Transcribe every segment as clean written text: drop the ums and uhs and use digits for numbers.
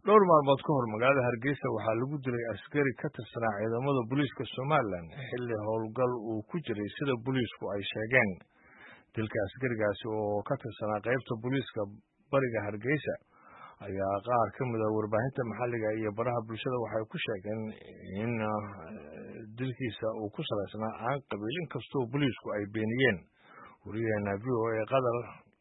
dhowr maalmood ka hor magaalada Hargeysa waxaa lagu dilay askari ka tirsanaa ciidamada booliiska Soomaaliland xilli howlgal uu ku jiray sida booliisku ay sheegeen. Dilka askarigaasi oo ka tirsanaa qaybta booliiska bariga Hargeysa ayaa qaar ka mid ah warbaahinta maxalliga iyo baraha bulshada waxay ku sheegeen in dilkiisa uu ku salaysnaa aan qabiilin kastoo booliisku ay beeniyeen. wariyaheena VOA Qadar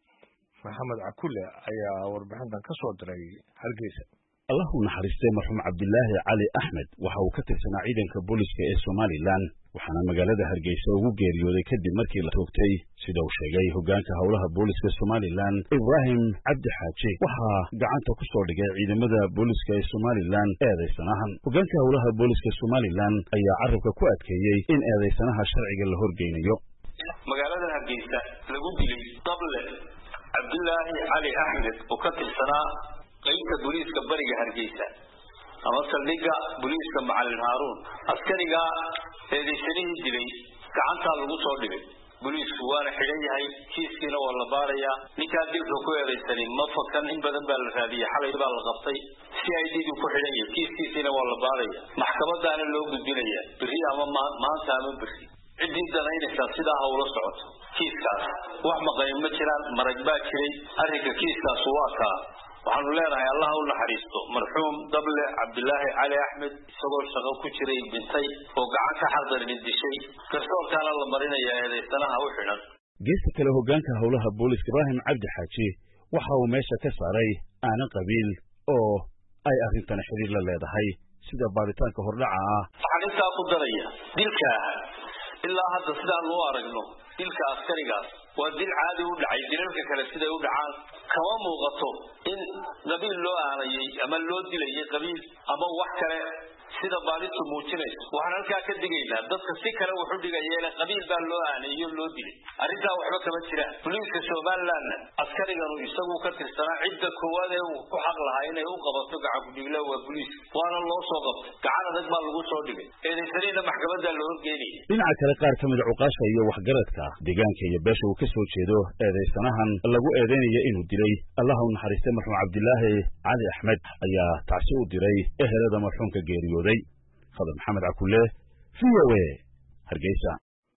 Maxamed Cakulle ayaa warbixintan ka soo diray Hargeysa. الله نحرسته مرحوم عبد الله علي أحمد وحاو كترسنا عيدا كبوليسك Somaliland وحنا مقالة هرقيسة وغيريودي كدي مركي لتوقتي سيدو شاقاي هقانك هولها بوليسك Somaliland إبراهيم عبد حاجي وحا قعانتا كسوردك عيدا مدى بوليسك Somaliland ايضي سناهن هقانك هولها بوليسك Somaliland اي عربك كواتكي إن ايضي سناها شرعي اللهورقين يو مقالة هرقيسة لقودي لي طبل عبد الله علي أحمد وكترسنا qaybta booliiska bariga Hargeysa ama saldhigga booliiska Macalin Haaruun askariga eedeysanii dilay gacanta lagu soo dhigay booliisku waana xiran yahay kiiskiina waa la baaraya ninka dilka ku eedeysanay ma fakan in badan baa la raadiyay xalay baa la qabtay si ay dib ku xiran yahay kiiskiina waa la baaraya maxkamadaana loo gudbinaya biri ama maanta ama biri cidii danaynaysa sida hawlo socoto kiiskaas wax maqayn ma jiraan marag baa jiray arrinka kiiskaas waa ka waxaanu leenahay Allah u naxariisto marxuum Dable Cabdullaahi Cali Axmed isagoo shaqo ku jiray bintay oo gacan ka xardarin dishay garsoorkaana la marinayaa eedeysanaha u xiran geeska kale hogaanka howlaha booliiska Ibraahim Cabdi Xaaji waxa uu meesha ka saaray aanan qabiil oo ay arrintan xiriir la leedahay sida baaritaanka hordhaca ah waxaan intaa ku daraya dilka ilaa hadda sidaan loo aragno dilka askarigaas waa dil caadi u dhacay dilalka kale sida u dhacaan kama muuqato in qabiil loo aanayay ama loo dilay qabiil ama wax kale sida baalitu muujinayso waxaan halkaa ka digaynaa dadka si kale wuxuu dhigayeen qabiil baa loo aanayay loo dilay arrinta waxba kama jira booliiska Somaliland askarigan isagu ka tirsanaa cidda koowaad ee uu ku xaq lahaa inay u qabato gacan ku dhigla waa booliis waana loo soo qabtay gacan adag baa lagu soo dhigay eedeysaniina maxkamadda loo geeyay dhinaca kale qaar ka mid ah uqaasha iyo waxgaradka deegaanka iyo beesha uu ka soo jeedo eedeysanahan lagu eedeynaya inuu dilay Allah u naxariistay marxuum Cabdullaahi Cali Axmed ayaa taasi u diray ehelada marxuumka geeriyooday Qadar Maxamed Cakulle VOA Hargeysa.